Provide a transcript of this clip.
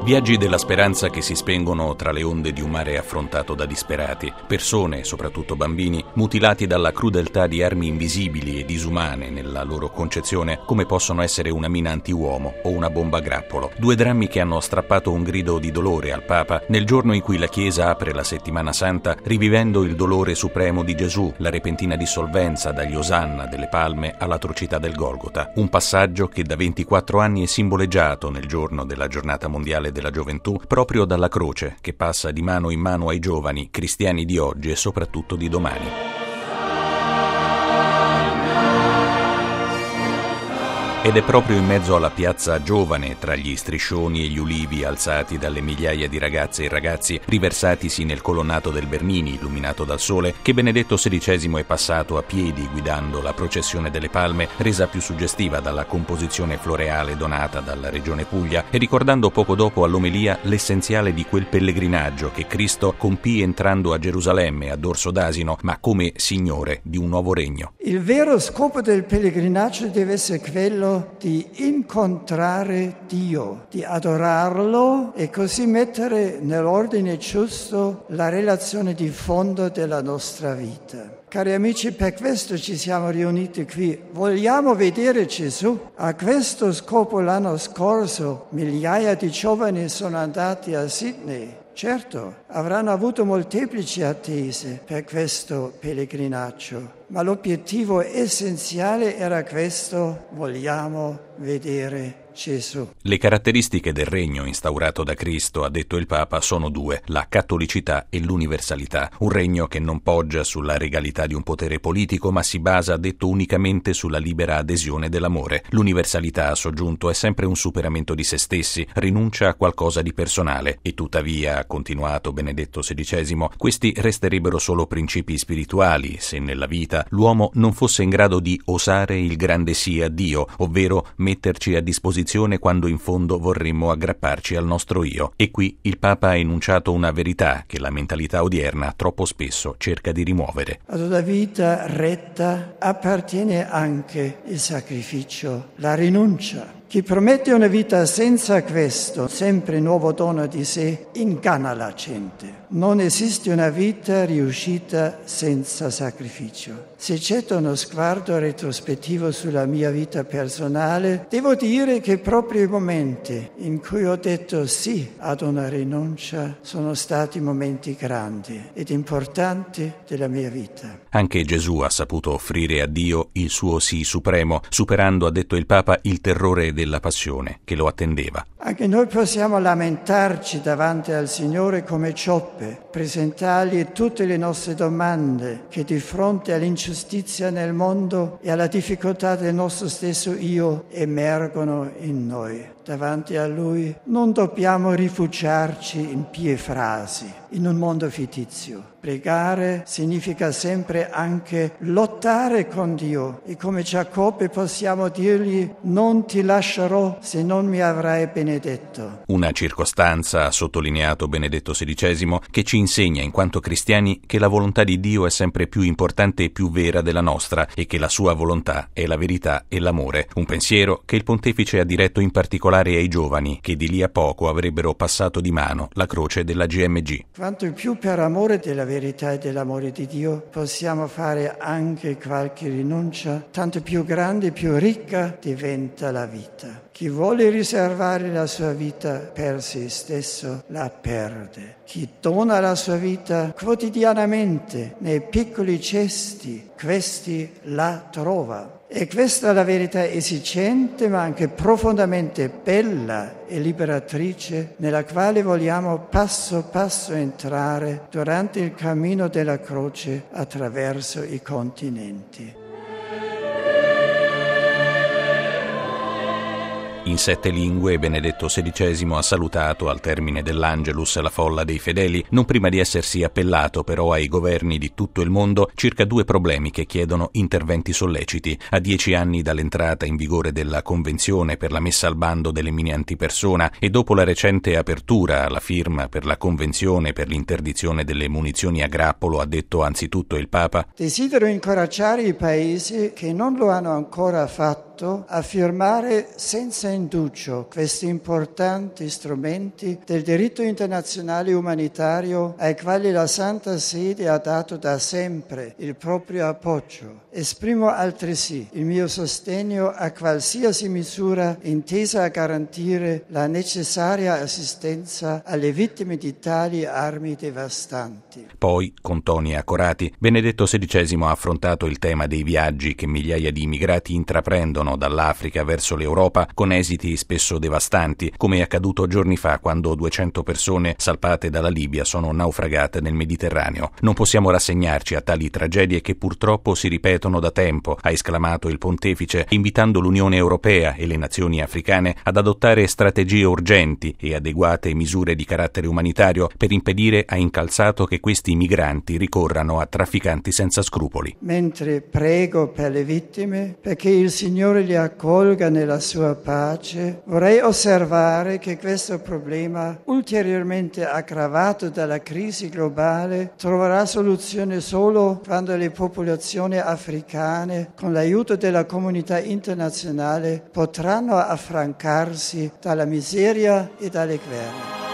Viaggi della speranza che si spengono tra le onde di un mare affrontato da disperati, persone, soprattutto bambini, mutilati dalla crudeltà di armi invisibili e disumane nella loro concezione, come possono essere una mina antiuomo o una bomba a grappolo. Due drammi che hanno strappato un grido di dolore al Papa nel giorno in cui la Chiesa apre la Settimana Santa, rivivendo il dolore supremo di Gesù, la repentina dissolvenza dagli Osanna delle Palme all'atrocità del Golgota. Un passaggio che da 24 anni è simboleggiato nel giorno della Giornata Mondiale della Gioventù proprio dalla croce che passa di mano in mano ai giovani cristiani di oggi e soprattutto di domani. Ed è proprio in mezzo alla piazza giovane, tra gli striscioni e gli ulivi alzati dalle migliaia di ragazze e ragazzi riversatisi nel colonnato del Bernini, illuminato dal sole, che Benedetto XVI è passato a piedi guidando la processione delle Palme, resa più suggestiva dalla composizione floreale donata dalla Regione Puglia, e ricordando poco dopo all'omelia l'essenziale di quel pellegrinaggio che Cristo compì entrando a Gerusalemme a dorso d'asino, ma come Signore di un nuovo regno. Il vero scopo del pellegrinaggio deve essere quello di incontrare Dio, di adorarlo e così mettere nell'ordine giusto la relazione di fondo della nostra vita. Cari amici, per questo ci siamo riuniti qui. Vogliamo vedere Gesù. A questo scopo l'anno scorso migliaia di giovani sono andati a Sydney. Certo, avranno avuto molteplici attese per questo pellegrinaggio, ma l'obiettivo essenziale era questo: vogliamo vedere Gesù. Le caratteristiche del regno instaurato da Cristo, ha detto il Papa, sono due: la cattolicità e l'universalità. Un regno che non poggia sulla regalità di un potere politico, ma si basa, ha detto, unicamente sulla libera adesione dell'amore. L'universalità, ha soggiunto, è sempre un superamento di se stessi, rinuncia a qualcosa di personale. E tuttavia, ha continuato Benedetto XVI, questi resterebbero solo principi spirituali se nella vita l'uomo non fosse in grado di osare il grande sì a Dio, ovvero metterci a disposizione quando in fondo vorremmo aggrapparci al nostro io. E qui il Papa ha enunciato una verità che la mentalità odierna troppo spesso cerca di rimuovere. Ad una vita retta appartiene anche il sacrificio, la rinuncia. Chi promette una vita senza questo, sempre nuovo dono di sé, inganna la gente. Non esiste una vita riuscita senza sacrificio. Se getto uno sguardo retrospettivo sulla mia vita personale, devo dire che proprio i momenti in cui ho detto sì ad una rinuncia sono stati momenti grandi ed importanti della mia vita. Anche Gesù ha saputo offrire a Dio il suo sì supremo, superando, ha detto il Papa, il terrore della passione che lo attendeva. Anche noi possiamo lamentarci davanti al Signore come Gioppe, presentargli tutte le nostre domande che di fronte all'ingiustizia nel mondo e alla difficoltà del nostro stesso io emergono in noi. Davanti a Lui non dobbiamo rifugiarci in pie frasi, in un mondo fittizio. Pregare significa sempre anche lottare con Dio e come Giacobbe possiamo dirgli: non ti lascerò se non mi avrai benedetto. Una circostanza, ha sottolineato Benedetto XVI, che ci insegna in quanto cristiani che la volontà di Dio è sempre più importante e più vera della nostra e che la sua volontà è la verità e l'amore. Un pensiero che il pontefice ha diretto in particolare ai giovani che di lì a poco avrebbero passato di mano la croce della GMG. Quanto più per amore della verità e dell'amore di Dio possiamo fare anche qualche rinuncia, tanto più grande e più ricca diventa la vita. Chi vuole riservare la sua vita per se stesso la perde. Chi dona la sua vita quotidianamente nei piccoli gesti, questi la trova. E questa è la verità esigente ma anche profondamente bella e liberatrice nella quale vogliamo passo passo entrare durante il cammino della croce attraverso i continenti. In 7 lingue Benedetto XVI ha salutato al termine dell'Angelus la folla dei fedeli, non prima di essersi appellato però ai governi di tutto il mondo circa 2 problemi che chiedono interventi solleciti. A 10 anni dall'entrata in vigore della Convenzione per la messa al bando delle mine antipersona e dopo la recente apertura alla firma per la Convenzione per l'interdizione delle munizioni a grappolo, ha detto anzitutto il Papa: desidero incoraggiare i paesi che non lo hanno ancora fatto fatto affermare senza indugio questi importanti strumenti del diritto internazionale umanitario ai quali la Santa Sede ha dato da sempre il proprio appoggio. Esprimo altresì il mio sostegno a qualsiasi misura intesa a garantire la necessaria assistenza alle vittime di tali armi devastanti. Poi, con toni accorati, Benedetto XVI ha affrontato il tema dei viaggi che migliaia di immigrati intraprendono dall'Africa verso l'Europa con esiti spesso devastanti, come è accaduto giorni fa quando 200 persone salpate dalla Libia sono naufragate nel Mediterraneo. Non possiamo rassegnarci a tali tragedie che purtroppo si ripetono da tempo, ha esclamato il pontefice, invitando l'Unione Europea e le nazioni africane ad adottare strategie urgenti e adeguate misure di carattere umanitario per impedire a Incalzato che questi migranti ricorrano a trafficanti senza scrupoli. Mentre prego per le vittime, perché il Signore li accolga nella sua pace, vorrei osservare che questo problema, ulteriormente aggravato dalla crisi globale, troverà soluzione solo quando le popolazioni africane, con l'aiuto della comunità internazionale, potranno affrancarsi dalla miseria e dalle guerre.